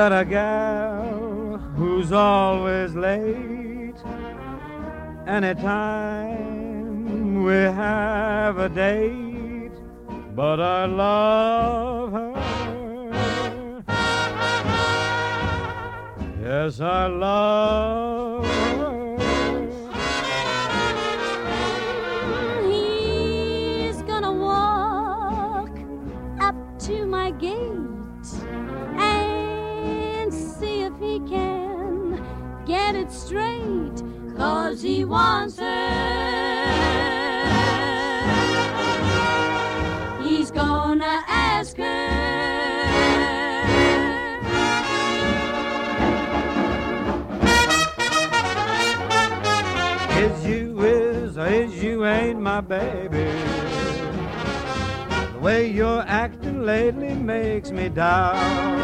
got a gal who's always late. Anytime we have a date, but I love her. Yes, I love her. He's gonna walk up to my gate and see if he can get it straight, 'cause he wants her. He's gonna ask her. Is you is or is you ain't my baby? The way you're acting lately makes me doubt.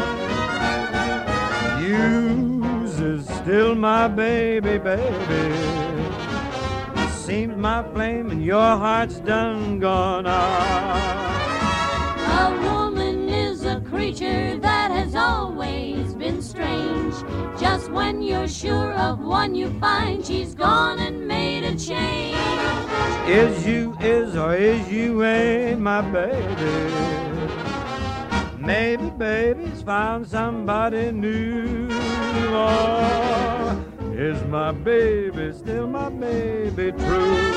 You's is still my baby, baby. Seems my flame in your heart's done gone out. A woman is a creature that has always been strange. Just when you're sure of one you find, she's gone and made a change. Is you is or is you ain't my baby? Maybe baby's found somebody new. Or is my baby still my baby true?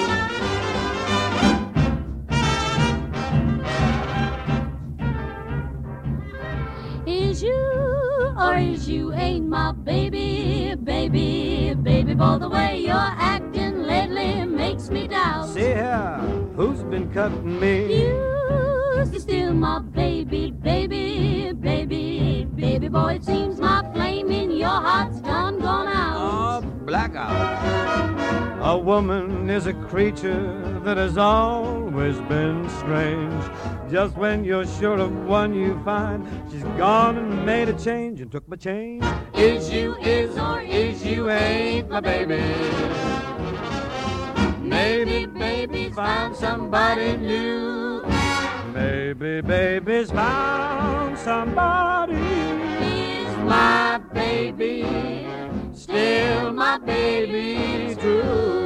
Is you or is you ain't my baby, baby, baby boy. The way you're acting lately makes me doubt. See here, who's been cutting me? You's still my baby, baby, baby, baby boy. It seems my flame in your heart's done gone out. Oh, blackout. A woman is a creature that has always been strange. Just when you're sure of one you find, she's gone and made a change and took my change. Is you is or is you ain't my baby? Maybe baby's found somebody new. Maybe baby's found somebody. Is my baby still my baby true?